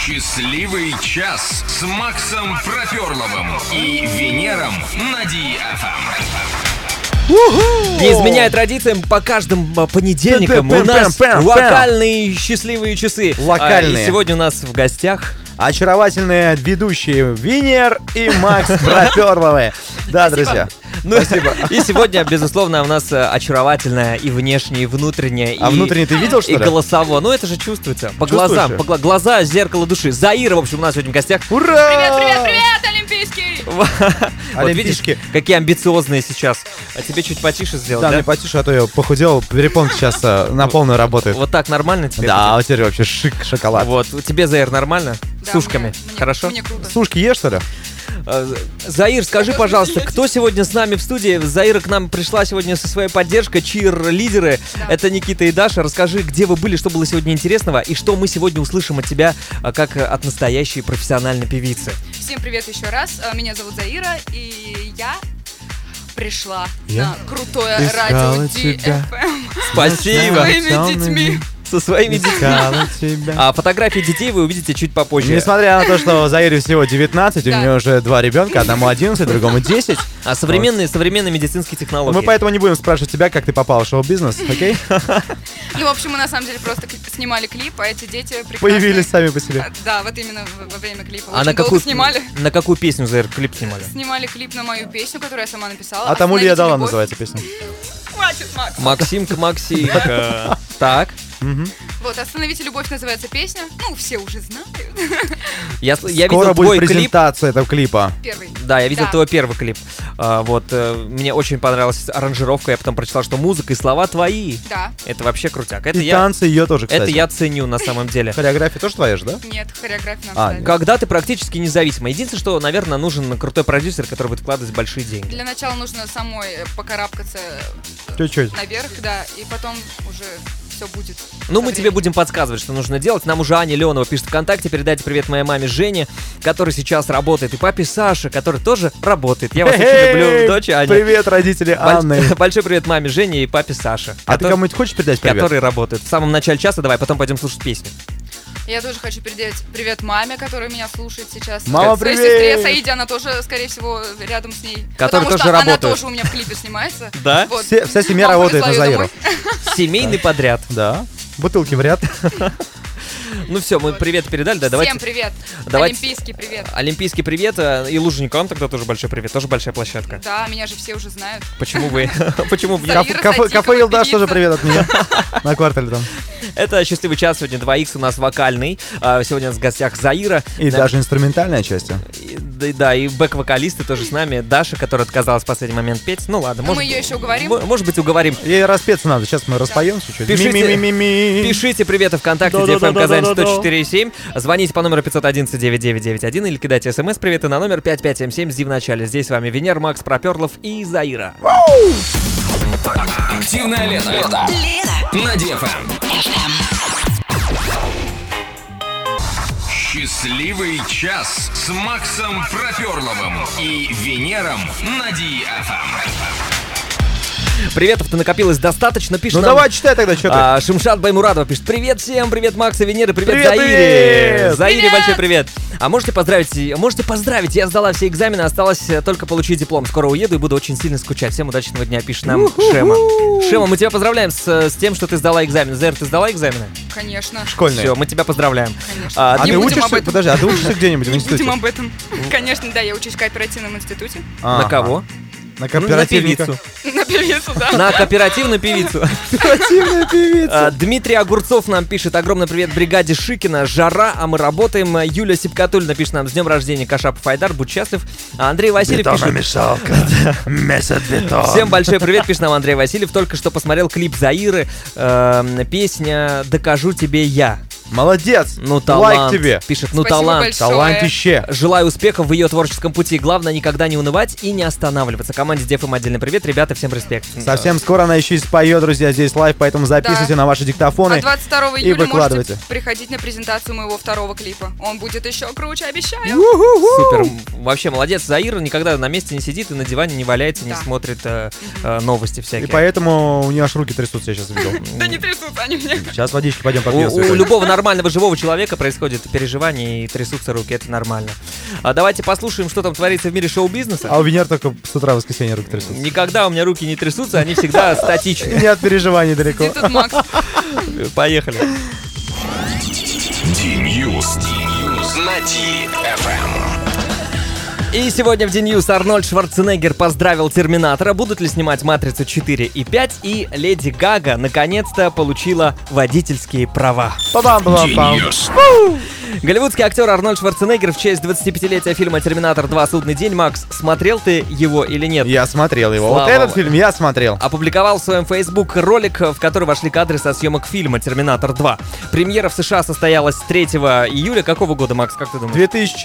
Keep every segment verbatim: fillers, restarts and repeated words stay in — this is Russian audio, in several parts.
Счастливый час с Максом Проперловым и Венером на ди эф эм. Не изменяя традициям, по каждым понедельникам у нас локальные счастливые часы. Локальные. И сегодня у нас в гостях очаровательные ведущие Венер и Макс Проперловы. Да, друзья. Ну, спасибо. И сегодня, безусловно, у нас очаровательная и внешняя, и внутренняя. А и, внутренне ты видел, что и ли? И голосово. Ну, это же чувствуется. По Чувствуешь? глазам. По гла- глаза — зеркало души. Заира, в общем, у нас сегодня в гостях. Ура! Привет, привет, привет, Олимпийский! Вот видишь, какие амбициозные сейчас. А тебе чуть потише сделать, Да, да? мне потише, а то я похудел. Перепонка сейчас э, на полную работает. Вот так нормально тебе? Да, вот теперь вообще шик, шоколад. Вот. Тебе, Заир, нормально? Да, С ушками? мне- мне- Хорошо? Мне круто. Сушки ешь, что ли? Э, Заир, скажи, пожалуйста, кто сегодня с нами в студии? Заира к нам пришла сегодня со своей поддержкой, чир-лидеры. Да. Это Никита и Даша. Расскажи, где вы были, что было сегодня интересного, и что мы сегодня услышим от тебя, а, как э, от настоящей профессиональной певицы. Всем привет еще раз. А, Меня зовут Заира, и я пришла Я на крутое искала радио ди тебя. эф эм Спасибо. со своими детьми. Со своими детьми. Искала тебя. А фотографии детей вы увидите чуть попозже. Несмотря на то, что Заире всего девятнадцать, у Да. нее уже два ребенка, одному одиннадцать, другому десять. А современные, современные медицинские технологии. Мы поэтому не будем спрашивать тебя, как ты попал в шоу-бизнес, окей? Ну, в общем, мы на самом деле просто кли- снимали клип, а эти дети прекрасные. Появились сами по себе. А, Да, вот именно в- во время клипа. А Очень на долго какую, снимали. на какую песню, Заир, клип снимали? Снимали клип на мою песню, которую я сама написала. А тому ли я «Остановите дала» любовь». называется песня. Хватит, Макс. Максимка, Максимка. Так. Вот, «Остановите любовь» называется песня. Ну, все уже знают. Я, с- я Скоро видел будет твой клип. презентация этого клипа. Первый. Да, я видел Да. твой первый клип. А, вот, э, мне очень понравилась аранжировка. Я потом прочитал, что музыка и слова твои. Да. Это вообще крутяк. Это И я, танцы ее тоже, кстати. это я ценю на самом деле. Хореография тоже твоя же, да? Нет, хореографию нам А, ставили. Когда ты практически независима. Единственное, что, наверное, нужен крутой продюсер, который будет вкладывать большие деньги. Для начала нужно самой э, покарабкаться Чуть-чуть. наверх, да, и потом уже все будет. Ну, со мы тебе временем. будем подсказывать, что нужно делать. Нам уже Аня Леонова пишет ВКонтакте. Передайте привет моей маме Жене, которая сейчас работает. И папе Саше, который тоже работает. Я вас очень Эй, люблю, дочь Аня. Привет, родители Боль- Анны. Большой привет маме Жене и папе Саше. А ты котор- кому-нибудь хочешь передать привет? Которые работают. В самом начале часа давай, потом пойдем слушать песню. Я тоже хочу передать привет маме, которая меня слушает сейчас. Мама, Своей привет! сестре Саиде, она тоже, скорее всего, рядом с ней. Которая Потому тоже что работает. она тоже у меня в клипе снимается. Да? Вот. Все- вся семья Мама работает на привезла её Заиру. домой. Семейный подряд. Да. Бутылки в ряд. Ну все, мы привет передали, да, давайте. Всем привет. давайте- Олимпийский привет. Олимпийский привет, э, и Лужникам тогда тоже большой привет, тоже большая площадка. Да, меня же все уже знают. Почему вы? Почему вы? Заира, Кафе, кафе, Садикова, кафе Илдаш тоже певица. привет от меня. На квартале там. Это счастливый час, сегодня два икс у нас вокальный. А, Сегодня у нас в гостях Заира. И Да, даже инструментальная часть. и- Да, да, и бэк-вокалисты тоже с нами. Даша, которая отказалась в последний момент петь. Ну ладно, Но может, мы ее еще уговорим. мо- может быть, уговорим. Ей распеться надо. Сейчас мы распоем чуть-чуть. Пишите- Ми-ми-ми-ми-ми. Пишите приветы ВКонтакте, Да-да-да-да-да-да. ди эф эм Казань сто четыре и семь. Звоните по номеру пятьсот одиннадцать девять девять девять один или кидайте смс-приветы на номер пять пять семь семь, зи в начале. Здесь с вами Венер, Макс Проперлов и Заира. Активное лето. Лето. На ди эф эм. Счастливый час с Максом Проперловым и Венером на ди эф эм. Приветов-то накопилось достаточно, пишет Ну нам, давай, читай тогда, что ты. а, Шимшат Баймурадова пишет: привет всем, привет Макс и Венера, привет, Привет, Заире. привет! Заире Привет! большой привет. А можете поздравить, можете поздравить, я сдала все экзамены, осталось э, только получить диплом. Скоро уеду и буду очень сильно скучать. Всем удачного дня, пишет нам Шема. Шема, мы тебя поздравляем с, с тем, что ты сдала экзамен. Заир, ты сдала экзамены? Конечно. Школьные. Все, мы тебя поздравляем. Конечно. А, А не ты будем учишься? об этом. Подожди, а ты учишься где-нибудь в Не институте? будем об этом. Конечно, да, я учусь в кооперативном институте. Ага. На кого? На Ну, на кооперативника. певицу. На певицу, да. На кооперативную певицу. Кооперативная певица. А, Дмитрий Огурцов нам пишет: огромный привет бригаде Шикина. Жара, а мы работаем. Юля Сипкатульна пишет нам: с днем рождения, Кашапов Айдар, будь счастлив. А Андрей Васильев пишет: Бетономешалка. Месяц бетон. всем большой привет, пишет нам Андрей Васильев. Только что посмотрел клип Заиры. э, Песня «Докажу тебе я». Молодец. Ну талант. Лайк тебе. Пишет: ну Спасибо талант. большое. Талантище. Желаю успехов в ее творческом пути. Главное, никогда не унывать и не останавливаться. Команде ди эф эм отдельный привет. Ребята, всем респект. Совсем скоро она еще и споет, друзья, здесь лайв, поэтому записывайте Да. на ваши диктофоны. А двадцать второго и июля выкладывайте. можете приходить на презентацию моего второго клипа. Он будет еще круче, обещаю. Супер. Вообще молодец. Заира никогда на месте не сидит и на диване не валяется, не Да. смотрит э, э, новости И всякие. поэтому у нее аж руки трясутся, я сейчас видел. Да не трясутся они мне. Сейчас водички пойдем У, попьем. у Светуль. любого народа нормального живого человека происходит переживание и трясутся руки, это нормально. А давайте послушаем, что там творится в мире шоу-бизнеса. А у Венер только с утра в воскресенье руки трясутся. Никогда у меня руки не трясутся, они всегда статичны. Не от переживаний далеко. Где тут Макс? Поехали. Ди-Ньюс на Ди-эф эм. И сегодня в Ди-Ньюс Арнольд Шварценеггер поздравил Терминатора. Будут ли снимать Матрицу четыре и пять? И Леди Гага наконец-то получила водительские права. Па-бам-ба-бам-бам. Ди-Ньюс. Голливудский актер Арнольд Шварценеггер в честь двадцатипятилетия фильма «Терминатор два. Судный день». Макс, смотрел ты его или нет? Я смотрел его. Слава Вот этот Богу. фильм я смотрел. Опубликовал в своем Facebook ролик, в который вошли кадры со съемок фильма «Терминатор два». Премьера в США состоялась третьего июля. Какого года, Макс, как ты думаешь? две тысячи...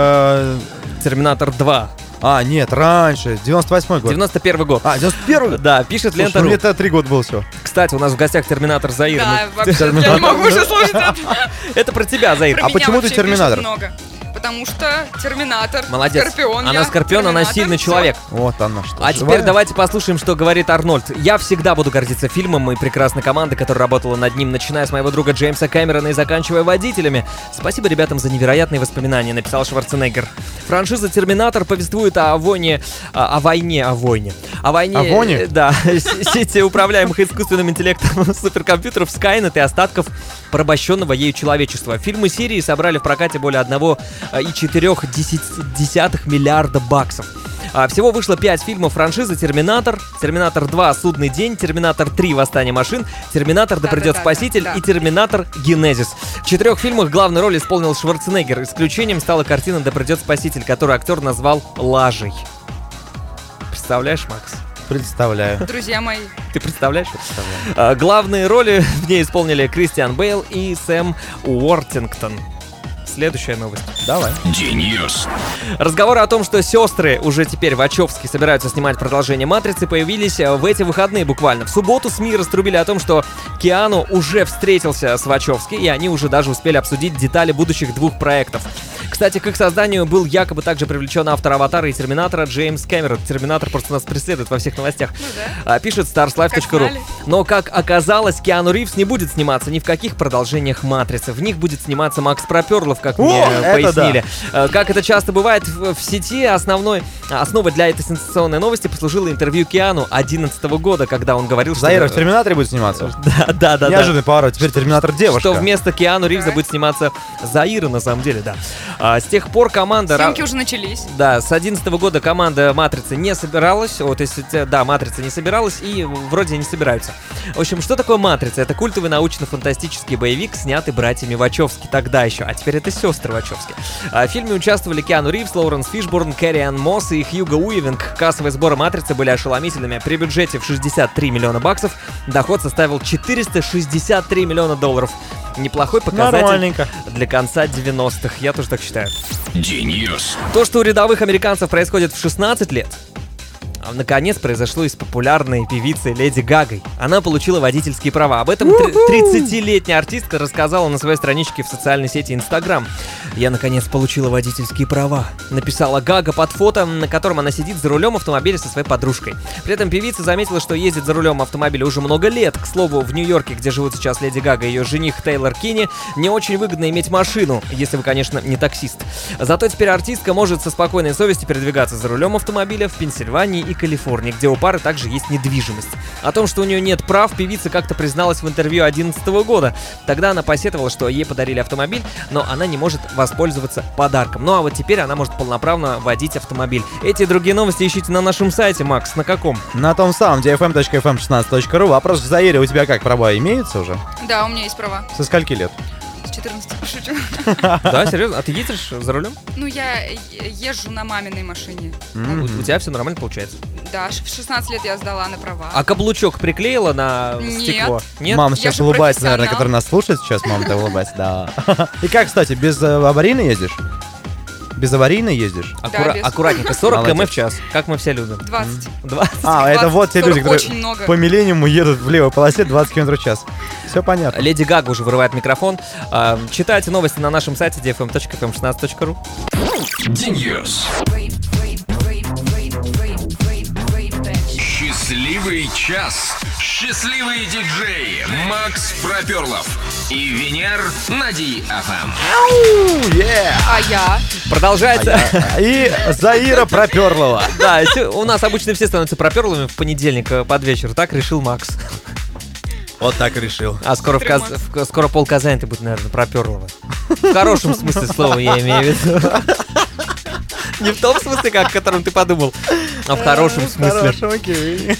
э, «Терминатор два». А, нет, раньше. девяносто восьмой год. девяносто первый год. А, девяносто первый? Да, пишет Слушай, лента ну ру. мне тогда три года было всего. Кстати, у нас в гостях Терминатор Заир. Да, Ну, вообще, я Терминатор. не могу уже слушать это. Это про тебя, Заир. Про А меня почему ты вообще Терминатор? пишут много. Потому что Терминатор, Молодец. Скорпион. Она я, Скорпион, она Терминатор, сильный всё. человек. Вот она что. А теперь живая? давайте послушаем, что говорит Арнольд. «Я всегда буду гордиться фильмом и прекрасной командой, которая работала над ним, начиная с моего друга Джеймса Кэмерона и заканчивая водителями. Спасибо ребятам за невероятные воспоминания», — написал Шварценеггер. Франшиза «Терминатор» повествует о войне... О, о войне, о войне. О войне... О войне? э, Да, с- сети управляемых искусственным интеллектом суперкомпьютеров Skynet и остатков порабощенного ею человечества. Фильмы серии собрали в прокате более одного и четырех десятых миллиарда баксов. А, Всего вышло пять фильмов франшизы: «Терминатор», «Терминатор два. Судный день», «Терминатор три. Восстание машин», «Терминатор. Да придет Да-да-да, спаситель» да. и «Терминатор. Генезис». В четырех фильмах главную роль исполнил Шварценеггер. Исключением стала картина «Да придет спаситель», которую актер назвал «лажей». Представляешь, Макс? Представляю. Друзья мои. Ты представляешь? А, Главные роли в ней исполнили Кристиан Бейл и Сэм Уортингтон. Следующая новость. Давай. Ди-Ньюс. Разговоры о том, что сестры уже теперь Вачовски собираются снимать продолжение «Матрицы», появились в эти выходные буквально. В субботу СМИ раструбили о том, что Киану уже встретился с Вачовски, и они уже даже успели обсудить детали будущих двух проектов. Кстати, к их созданию был якобы также привлечен автор «Аватара» и «Терминатора» Джеймс Кэмерон. «Терминатор» просто нас преследует во всех новостях. Ну да. А, Пишет старслайф точка ру. Как знали. Но, как оказалось, Киану Ривз не будет сниматься ни в каких продолжениях «Матрицы». В них будет сниматься Макс Проперлов, как О, мне это пояснили. Э, Как это часто бывает в, в сети, основной, основой для этой сенсационной новости послужило интервью Киану одиннадцатого года, когда он говорил, что... Заира в «Терминаторе» будет сниматься? Да, да, да. Неожиданный поворот. Теперь «Терминатор» девушка. Что вместо Киану Ривза будет сниматься Заира, на самом деле, да. А, с тех пор команда... ра- Съемки уже начались. Да, с одиннадцатого года команда «Матрицы» не собиралась, вот если, те- да, «Матрица» не собиралась и вроде не собираются. В общем, что такое «Матрица»? Это культовый научно-фантастический боевик, снятый братьями Вачовски тогда еще, а теперь это сестры Вачовски. А, В фильме участвовали Киану Ривз, Лоуренс Фишборн, Кэрри Анн Мосс и Хьюго Уивинг. Кассовые сборы «Матрицы» были ошеломительными. При бюджете в шестьдесят три миллиона баксов доход составил четыреста шестьдесят три миллиона долларов. Неплохой показатель Нормальненько. для конца девяностых, я тоже так считаю. Ди-Ньюс. То, что у рядовых американцев происходит в шестнадцать лет, а, наконец произошло и с популярной певицей Леди Гагой. Она получила водительские права. Об этом три- тридцатилетняя артистка рассказала на своей страничке в социальной сети Instagram. «Я, наконец, получила водительские права», — написала Гага под фото, на котором она сидит за рулем автомобиля со своей подружкой. При этом певица заметила, что ездит за рулем автомобиля уже много лет. К слову, в Нью-Йорке, где живут сейчас Леди Гага и ее жених Тейлор Кинни, не очень выгодно иметь машину, если вы, конечно, не таксист. Зато теперь артистка может со спокойной совестью передвигаться за рулем автомобиля в Пенсильвании и Калифорнии, где у пары также есть недвижимость. О том, что у нее нет прав, певица как-то призналась в интервью две тысячи одиннадцатого года. Тогда она посетовала, что ей подарили автомобиль, но она не может воспользоваться подарком. Ну а вот теперь она может полноправно водить автомобиль. Эти и другие новости ищите на нашем сайте. Макс, на каком? На том самом, ди эф эм точка эф эм шестнадцать точка ру. Вопрос к Заире. У тебя как, права имеются уже? Да, у меня есть права. Со скольки лет? С четырнадцати, шучу. Да, серьезно? А ты едешь за рулем? Ну, я е- езжу на маминой машине. Мгм. У, у тебя все нормально получается? Да, ш- в шестнадцать лет я сдала на права. А каблучок приклеила на Нет. стекло? Нет? Мама Я сейчас же улыбается, наверное, профессионал. которая нас слушает сейчас. Мама-то улыбается, да. И как, кстати, без э, аварийно ездишь? Без аварийно ездишь? Аккура- без. Аккуратненько, сорок Молодец. километров в час, как мы все любим. двадцать. двадцать. А, это двадцать, вот те сорок люди, которые очень много. по миллениуму едут в левой полосе двадцать километров в час. Все понятно. Леди Гага уже вырывает микрофон. А, читайте новости на нашем сайте ди эф эм точка эф эм шестнадцать точка ру. Ди-Ньюс. Счастливый час. Счастливые диджеи Макс Проперлов и Венер на ди эф эм. А я? Продолжается. И Заира Проперлова. Да, сё- у нас обычно все становятся проперлами в понедельник э, под вечер. Так решил Макс. Вот так и решил. А скоро, в Каз... в- скоро пол Казани-то будет, наверное, проперлого. В хорошем смысле слова я имею в виду. Не в том смысле, как, в котором ты подумал, а в хорошем смысле. окей.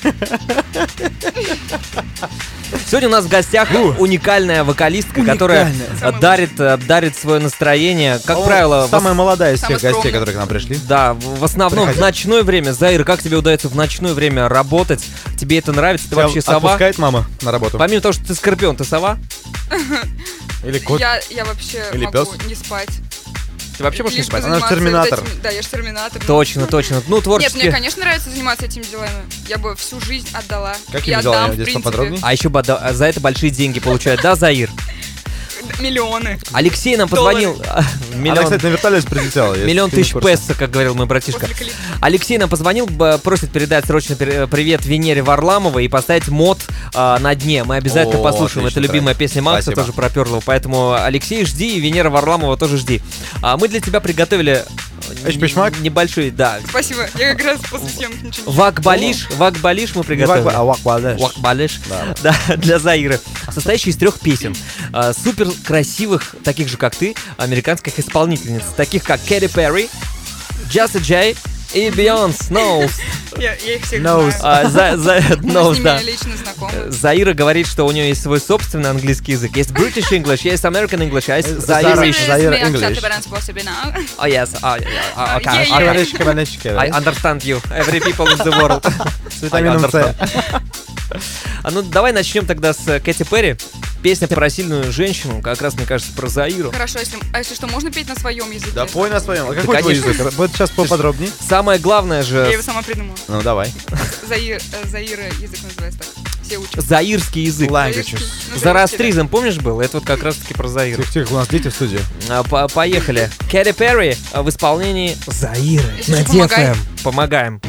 Сегодня у нас в гостях уникальная вокалистка, которая Уникальная. дарит, э, дарит свое настроение, как правило, в Самая молодая из Самая всех гостей, скромная. которые к нам пришли. Да, в в основном Приходи. в ночное время. Заир, как тебе удается в ночное время работать? Тебе это нравится? Ты Тебя вообще сова? Отпускает мама на работу? Помимо того, что ты скорпион, ты сова? Или кот? Я, я вообще Или могу пёс? не спать. Ты вообще можешь не Лишь бы спать? Она же заниматься терминатор. вот этими- Да, я же терминатор. Точно, точно. Ну, Нет, творчески. мне, конечно, нравится заниматься этими делами. Я бы всю жизнь отдала. Какими И делами? отдам, в Здесь принципе. поподробнее? А еще бы отда- за это большие деньги получают, да, Заир? Миллионы. Алексей нам позвонил. Она, Миллион, кстати, на вертолете прилетела. если миллион ты не в тысяч курсе. песо, как говорил мой братишка. После клипа. Алексей нам позвонил, б- просит передать срочно пер- привет Венере Варламовой и поставить мод а, на дне. Мы обязательно О, послушаем. Это отличный любимая трек. песня Макса, Спасибо. тоже про Перлова. Поэтому Алексей, жди, и Венера Варламова тоже жди. А мы для тебя приготовили э, Эчпочмак? н- небольшой, да. Спасибо. Я как раз после съемок ничего не Вак-балиш, вак-балиш мы Не приготовили. вак- а вак-балеш. Вак-балиш, Да, да, для Заиры. Состоящий из трех песен. А, супер красивых, таких же как ты, американских исполнительниц. Таких как Кэти Перри, Джесси Джей и Бейонсе Knows. Я, я их всех Knows. знаю. А, за, за, Мы Knows, с ними да. лично знакомы. Заира говорит, что у нее есть свой собственный английский язык. Есть British English, есть American English, а есть Заира. Zairish. Заира Мне English. акцент баран способен, а? Oh, yes. Ah, yeah, ah, okay. Yeah, yeah. okay. Кабанечки, кабанечки, I understand you. Every people in the world. С витамином I С. understand. А ну давай начнем тогда с э, Кэти Перри. Песня про сильную женщину, как раз, мне кажется, про Заиру. Хорошо, если, а если что, можно петь на своем языке? Да пой на своем. А какой твой конечно. язык? Вот сейчас поподробнее. Самое главное Я же, его сама придумала. Ну, давай. Заир, э, Заира язык называется так. Все учат. заирский язык. Languages. Ну, Зарастризм, помнишь, был? Это вот как раз таки про Заиру. Тихо-тихо, у нас дети в студии. А, по- Поехали. Кэти Перри а, в исполнении Заиры. Если На что, помогай. ди эф эм. Помогаем.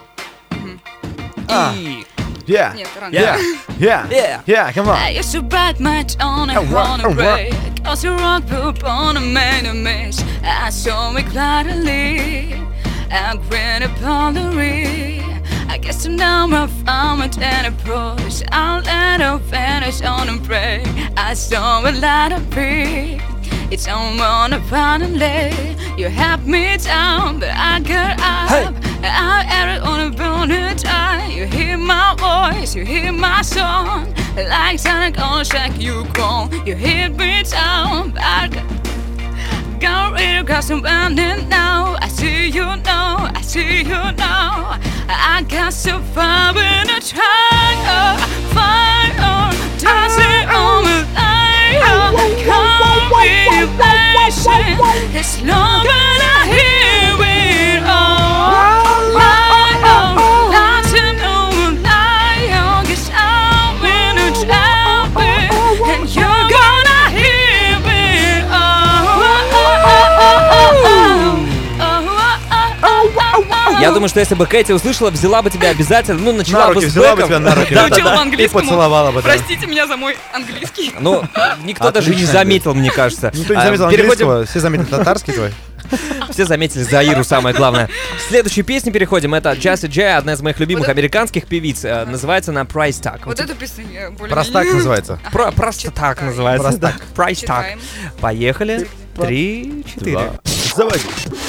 А. И... Yeah. Нет, рано. Yeah. Yeah. Yeah. Yeah, come on. I used to bite my tongue Oh, and wow, wanna oh, wow. break. Cause you rock poop on a man a mess. I saw it clearly. I grin upon the rear. I guess now I found it and approach. I'll let her vanish on a break. I saw a lot of fear. It's someone finally. You have me down, but I got up. Hey. I had it on a burning tie. You hear my voice, you hear my song. Like Sonic on a shack, you groan. You hit me down, but I got got rid of cause I'm running now. I see you now, I see you now. I got so far in the trial. Fire, dancing on the line. Come with passion. It's long and I hear it all. Lion, dancing on the line. Guess I'm in a traffic. And you're gonna hear it all. Я думаю, что если бы Кэти услышала, взяла бы тебя обязательно, ну, начала На бы руки с взяла бы бэком. тебя на руки. Да, да, да, Учила да. И английскому. поцеловала бы. да. Простите меня за мой английский. Ну, никто даже не Отлично, заметил, мне кажется. Никто не А, заметил переходим- английского, все заметили татарский твой. Все заметили Заиру, самое главное. К следующей песне переходим. Это Джесси Джей, одна из моих любимых Вот это- американских певиц. Э, Называется она Price Tag. Вот эту песню я более Простак называется. Про- просто так называется. Просто да. Price Tag. Читаем. Поехали. Три, четыре. Заводи.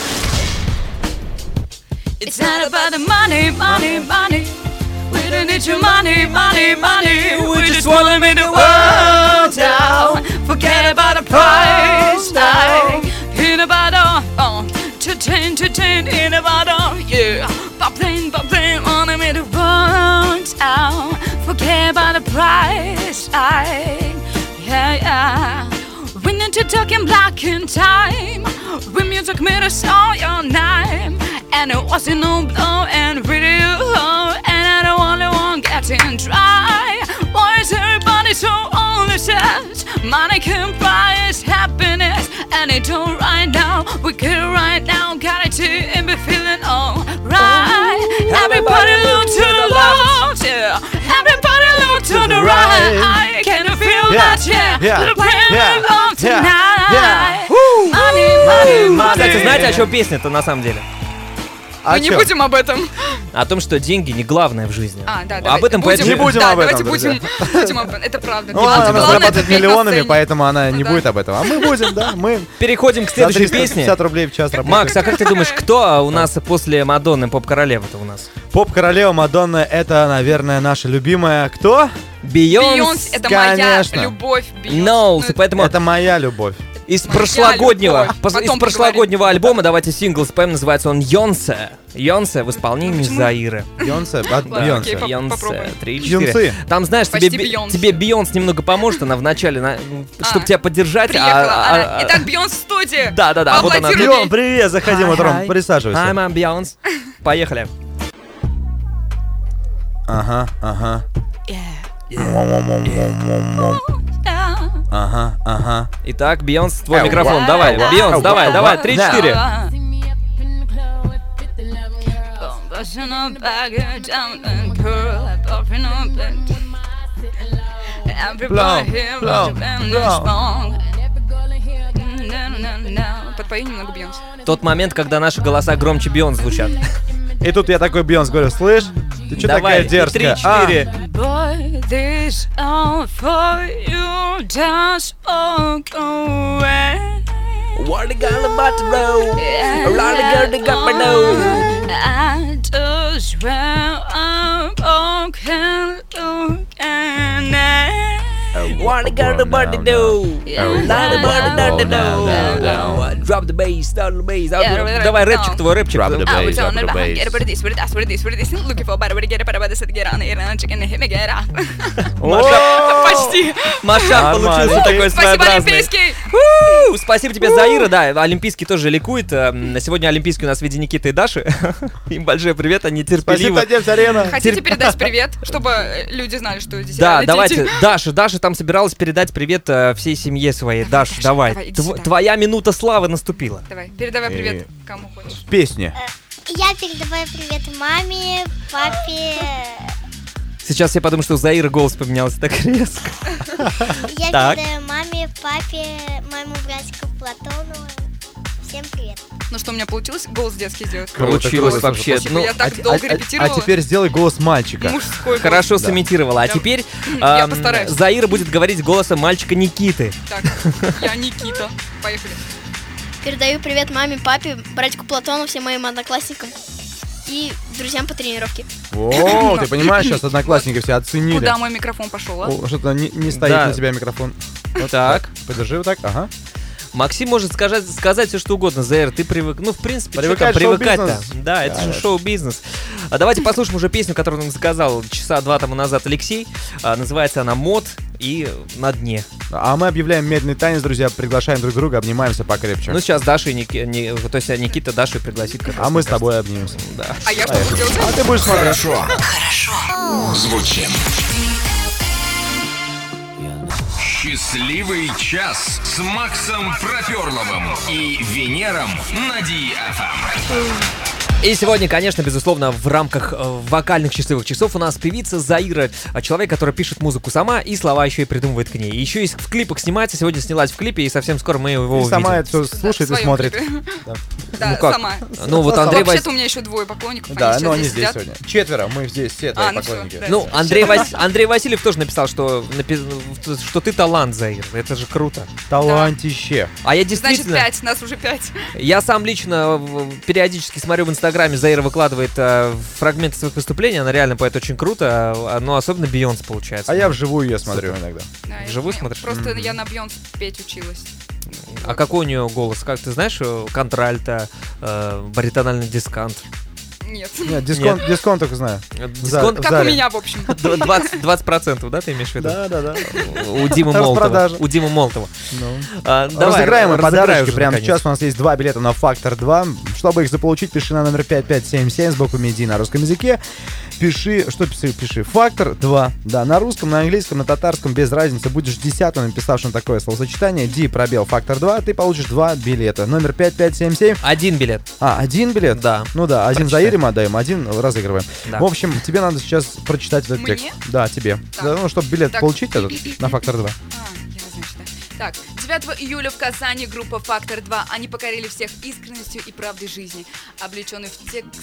It's not about the money, money, money. We don't need your money, money, money. We just wanna make the world down. Forget about the price tag. In about all, oh, to ten, to ten, in about all, yeah. Bubbling, bubbling, wanna make the world down. Forget about the price tag. Yeah, yeah. We need to talk in black in time. When music made us all your name. And it wasn't no blow and video. And I don't want to want getting dry. Why is everybody so on the set? Money can buy us happiness. And it don't right now. We get it right now. Got it to and be feeling alright. Everybody look to the left. Yeah. Everybody look to right. Can you feel Yeah. that? Yeah. Yeah. We're playing Yeah. along Yeah. tonight. Yeah. Woo. Money, money, money. Кстати, знаете, о чем песня-то на самом деле? А Мы не чё? будем об этом. О том, что деньги не главное в жизни. А, да, Об давай, этом будем, поэтому... Не будем да, об этом, давайте будем, будем об этом. Это правда. Ну, Главное- она главное зарабатывает это петь на миллионами, сцене. поэтому она не Да. будет об этом. А мы будем, да, мы Переходим к за следующей триста песне. пятьдесят рублей в час работаем. Макс, а как ты думаешь, кто у нас после Мадонны поп-королева-то у нас? Поп-королева Мадонна — это, наверное, наша любимая кто? Бейонс. Бейонс — это Конечно. моя любовь. Бейонс. Ноус, Ну, и поэтому Это моя любовь. из моя прошлогоднего, любовь. пос- Потом из прошлогоднего альбома давайте сингл споем, называется он Йонсе. Йонсе в исполнении Почему? Заиры. Бейонсе, от Ладно, Бейонсе. окей, поп- Йонсе, попробуем. три, Йонсы. четыре. Там, знаешь, тебе, Почти Би- Бейонс. тебе Бейонс немного поможет, она вначале, на, чтобы А, тебя поддержать. Приехала а- она. а- Итак, Бейонс в студии. Да-да-да, вот она. Аплодируй. Бейон, привет, заходи, Hi, вот, Ром, hi. присаживайся. I'm a Бейонс. Поехали. Ага, ага. Yeah. Мом-мом-мом-мом-мом. Yeah. Ага, ага. Итак, Бейонс, твой Ау, микрофон, ау, давай. ау, Бейонс, ау, давай, ау, давай, ау. три-четыре. See me up in the club with fifty eleven girls. Busting up bagger, diamond and pearl. Buffing up and everybody here blow, was a band blow. strong. Подпою немного Бейонс. Тот момент, когда наши голоса громче Бейонс звучат. И тут я такой Бейонс говорю, слышь, ты что Давай, такая дерзкая? А, три-четыре. Boy, this all for you, just walk away. What a girl about to roll. Yeah, Around the girl that got my nose. I just where I'm walking, looking at. What a girl about to do. Yeah. Lot of money, Oh, not to no, no, know. Drop the bass, start the bass. Yeah, А, right, Давай right, рэпчик no. твой, рэпчик. Drop the I was bass, on drop the the back, bass. get it, but this, but that's what it is, what it is. Looking for better, but get it, but this, get on here, and chicken, hit me, get up. Почти. Машап получился Нормально. такой Спасибо, своеобразный. Олимпийский. У, Спасибо тебе, Заира, да, Олимпийский тоже ликует. Эм, Сегодня Олимпийский у нас в виде Никиты и Даши. Им большой привет, они терпеливо. Спасибо, Демс Арена. Хотите передать привет, чтобы люди знали, что здесь Да, реально давайте, дети? Даша, Даша там собиралась передать привет э, всей семье своей. Даш, Даша, давай, давай, иди Тв- сюда. твоя минута славы наступила. Давай, передавай привет И- кому хочешь. Песни. Я передаваю привет маме, папе. Сейчас я подумаю, что у Заиры голос поменялся так резко. Я Так. передаю маме, папе, моему братику Платону. Всем привет. Ну что, у меня получилось голос детский сделать? Получилось круто, вообще. Спасибо, Ну, я так а, долго а- а репетировала. теперь сделай голос мальчика. Мужской голос. хорошо Да. сымитировала. А Да. теперь Я эм, постараюсь. Заира будет говорить голосом мальчика Никиты. Так, я Никита. Поехали. Передаю привет маме, папе, братику Платону, всем моим одноклассникам и друзьям по тренировке. О, ты понимаешь, сейчас одноклассники все оценили. Куда мой микрофон пошел, а? О, что-то не, не стоит Да. на тебя микрофон. Вот Так. Подержи вот так, ага. Максим может сказать, сказать все что угодно, Заир, ты привык. Ну, в принципе, что Привыкать, там привыкать-то? шоу-бизнес. Да, это же Конечно. шоу-бизнес. А давайте послушаем уже песню, которую нам заказал часа два тому назад Алексей. А, называется она «Мод» и «На дне». А мы объявляем медленный танец, друзья, приглашаем друг друга, обнимаемся покрепче. Ну, сейчас Даша и Ники- не- то есть Никита Дашу пригласит. как раз, а мы мне с тобой обнимемся. кажется. Да. А я что буду делать? А ты будешь смотреть. Хорошо. Звучим. Счастливый час с Максом Проперловым и Венером на ди эф эм. И сегодня, конечно, безусловно, в рамках э, вокальных счастливых часов у нас певица Заира, а, человек, который пишет музыку сама и слова еще и придумывает к ней. Еще и в клипах снимается, сегодня снялась в клипе, и совсем скоро мы его И увидим. сама это все В слушает и своем смотрит. клипе. Да. Да, Ну как? сама. Ну вот Андрей Вась... Вообще-то у меня еще двое поклонников, Да, они но сейчас они здесь здесь сидят. сегодня. Четверо, мы здесь, все твои А, ну всё, поклонники. да. Ну, Андрей, Вас... Андрей Васильев тоже написал, что, напи- что ты талант, Заир. Это же круто. Талантище. А я Значит, действительно... пять, нас уже пять. Я сам лично в- периодически смотрю в Инстаграме, Заира выкладывает э, фрагменты своих выступлений, она реально поет очень круто, а, но особенно Бейонс получается. А я вживую ее смотрю иногда. Да, я Вживую поняла. смотришь? Просто Мгм. я на Бейонс петь училась. А какой у нее голос? Как ты знаешь, э, контральто, э, баритональный дискант? Нет. Нет, дисконт, дисконт только знаю. Дисконт В Как зале. у меня, в общем. двадцать, двадцать процентов, да, ты имеешь в виду? Да, да, да. У Димы Молотова. Распродажа. У Димы Молотова. Ну. А, давай, Разыграем мы разыграй подарочки. уже, Прямо наконец. сейчас у нас есть два билета на «Фактор два». Чтобы их заполучить, пиши на номер пять пять семь семь с буквами «Ди» на русском языке. Пиши, что пиши, пиши, фактор два, да, на русском, на английском, на татарском, без разницы, будешь десятым написавшим такое словосочетание, Ди, пробел, фактор два, ты получишь два билета. Номер пять пять семь семь. Один билет. А, один билет? Да. Ну да, один Прочитай. Заире мы отдаем, один разыгрываем. Да. В общем, тебе надо сейчас прочитать этот Мне? текст. Да, тебе. Так. Да, ну, чтобы билет Так. получить этот на фактор два. А, я, значит, да. Так, девятого июля в Казани группа «Фактор два». Они покорили всех искренностью и правдой жизни, облеченной в тексты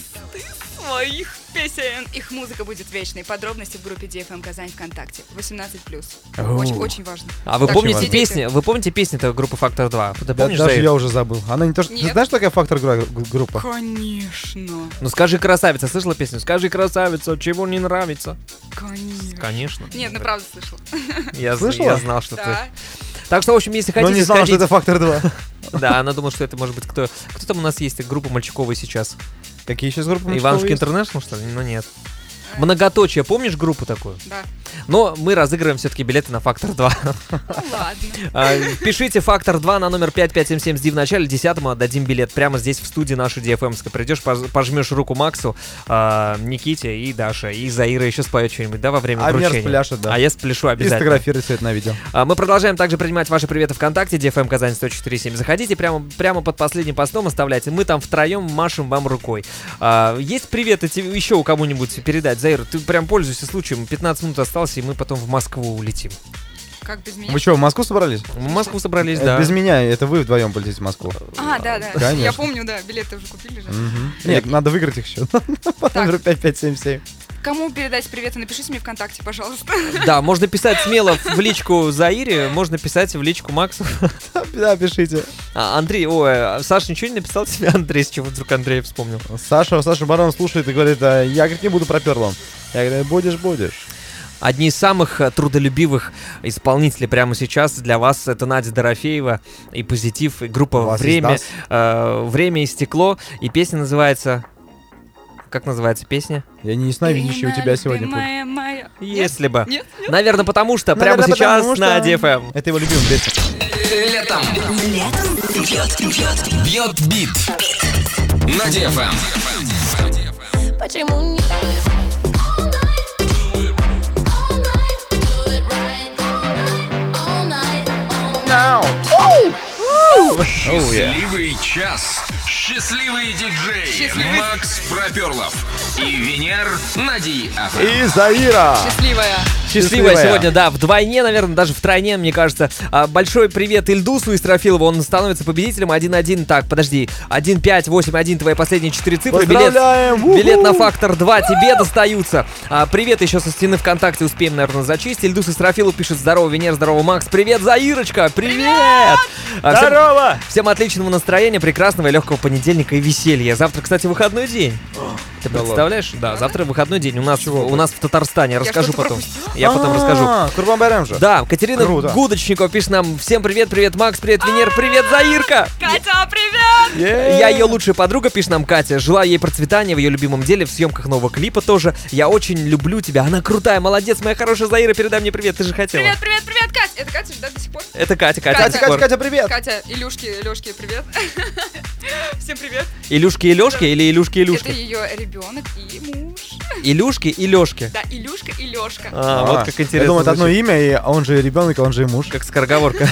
своих песен. Их музыка будет вечной. Подробности в группе ди эф эм Казань ВКонтакте. восемнадцать плюс. Очень, очень важно. А вы Так, помните важно. песни? Вы помните песни этой группы «Фактор два»? Ты Да, помнишь, даже Заир? я уже забыл. Она не то, что... Ты Нет. знаешь, что такая фактор гра- г- группа? Конечно. Ну скажи, красавица, слышала песню? Скажи, красавица, чего не нравится? Конечно. Конечно. Нет, ну правда слышал. Я, Слышала? я знал, что ты. Да. Так что, в общем, если Но хотите не знала, что сходить- это фактор два. Да, она думала, что это может быть кто... Кто там у нас есть? Группа Мальчиковой сейчас. Какие сейчас группы? Иванушки есть? Интернешнл, что ли? Ну нет. Многоточие, помнишь группу такую? Да. Но мы разыгрываем все-таки билеты на «Фактор два». Ну ладно. А, Пишите «Фактор два» на номер пять пять семь семь с Ди в начале, десятому отдадим билет прямо здесь в студии нашей ди эф эм-ской. Придешь, пож- пожмешь руку Максу, а, Никите и Даше, и Заира еще споет что-нибудь, да, во время А Мер вручения? спляшет, да. А я спляшу И обязательно. сфотографируй все это на видео. А, Мы продолжаем также принимать ваши приветы ВКонтакте, ди эф эм Казань сто четыре семь. Заходите, прямо, прямо под последним постом оставляйте. Мы там втроем машем вам рукой. А, есть приветы тебе еще у кому-нибудь передать? Заир, ты прям пользуйся случаем. пятнадцать минут осталось, и мы потом в Москву улетим. Как без меня? Вы что, в Москву собрались? В Москву собрались, Э, да. Без меня, это вы вдвоем полетите в Москву. А, да, да. Конечно. Я помню, да, билеты уже купили же. Мгм. Нет, надо выиграть их еще. По Так. номеру пять пять семь семь. Кому передать приветы, напишите мне ВКонтакте, пожалуйста. Да, можно писать смело в личку Заире, можно писать в личку Максу. Да, пишите. А, Андрей, ой, а Саша ничего не написал тебе, Андрей, с чего вдруг Андрей вспомнил? Саша, Саша Барон слушает и говорит, а, я, говорит, не буду проперлом. Я говорю, будешь, будешь. Одни из самых э, трудолюбивых исполнителей прямо сейчас для вас это Надя Дорофеева и «Позитив», и группа У вас «Время», есть э, «Время и стекло», и песня называется... Как называется песня? Я не ясновидящий у тебя сегодня путь. Моя, моя. Если бы. Нет, нет. Наверное, потому что прямо Наверное, сейчас потому что- на ди эф эм. Это его любимый песня. Летом. Бьет бит. На ди эф эм. Почему не Счастливый час. Счастливый диджей. Счастливый- Макс Проперлов. И Венер на ди эф эм. И Заира. Счастливая. Счастливая Счастливая. сегодня, да, вдвойне, наверное, даже втройне, мне кажется. А, Большой привет Ильдусу Истрофилову, он становится победителем один один. Так, подожди, один пять восемь один, твои последние четыре цифры. Билет, Поздравляем! билет на Уху! «Фактор два» тебе достаются. А, Привет еще со стены ВКонтакте успеем, наверное, зачистить. Ильдус Истрофилов пишет: здорово, Венер, здорово, Макс. Привет, Заирочка, привет! А, всем- Здорово! Всем отличного настроения, прекрасного и легкого понедельника и веселья. Завтра, кстати, выходной день. Ты Да представляешь? Да, завтра выходной день. У нас, у нас в Татарстане. Я расскажу что-то потом. пропустила? Я потом расскажу. А, Курбан-Байрам же. Да, Катерина Круто. Гудочникова пишет нам: всем привет, привет, Макс, привет, Венер, привет, Заирка! Катя, привет! Е-е. Я ее лучшая подруга, пишет нам Катя. Желаю ей процветания в ее любимом деле, в съемках нового клипа тоже. Я очень люблю тебя, она крутая, молодец, моя хорошая Заира, передай мне привет, ты же хотела. Привет, привет, привет, Катя! Это Катя же, да, до сих пор? Это Катя, Катя, Катя, до сих Катя, пор. Катя, привет! Катя, Илюшки, Лёшки, привет. Всем привет. Илюшки и Лёшки или Илюшки и Это Илюшки? ее ребенок и муж. Илюшки и Лёшки. Да, Илюшка и Лёшка. А, вот как интересно. Я думаю, это одно звучит. имя, и он же и ребенок, он же и муж. Как скороговорка.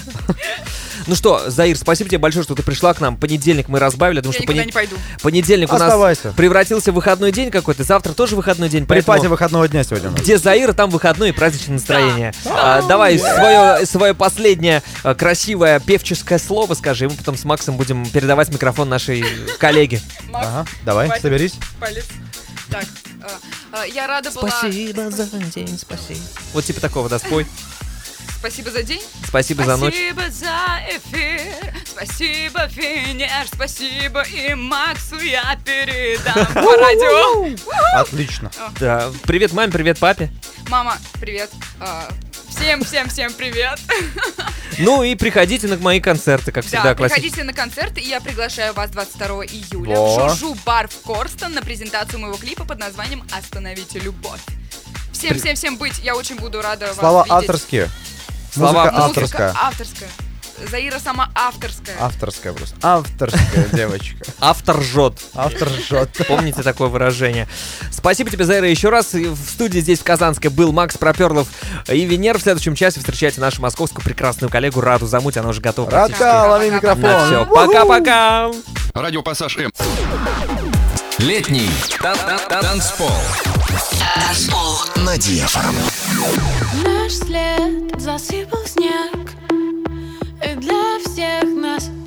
Ну что, Заир, спасибо тебе большое, что ты пришла к нам. Понедельник мы разбавили, потому Я что никуда понед- не пойду. понедельник у нас Оставайся. превратился в выходной день какой-то. Завтра тоже выходной день, При поэтому... пати выходного дня сегодня у нас. Где Заира, там выходной и праздничное настроение. А, давай свое, свое последнее а, красивое певческое слово скажи, и мы потом с Максом будем передавать микрофон нашей коллеге. Макс, Ага, давай, хватит. соберись. Палец. Так, а, а, я рада была... за день, спасибо. Вот типа такого, да, спой. Спасибо за день. Спасибо за ночь. Спасибо за эфир. Спасибо, Венер. Спасибо и Максу я передам по радио. Отлично. Да. Привет маме, привет папе. Мама, привет. А, Всем, всем, всем привет. Ну и приходите на мои концерты, как всегда, Да, классически. приходите на концерт, и я приглашаю вас двадцать второго июля Во. в Жужу бар в Корстон на презентацию моего клипа под названием «Остановите любовь». Всем, всем, всем быть, я очень буду рада Слова вас видеть. авторские. Слова- Музыка музыка авторская. Авторская. Заира сама авторская. Авторская просто. Авторская девочка. Автор жжет. Автор жжет. Помните такое выражение. Спасибо тебе, Заира, еще раз. И в студии здесь, в Казанской, был Макс Проперлов и Венера. В следующем часе встречайте нашу московскую прекрасную коллегу Раду Замуть. Она уже готова. Радка, лови микрофон. Все, пока-пока. Радиопассаж М. Летний та- та- та- танцпол. Танцпол на ди эф эм. Наш след засыпал снег, и для всех нас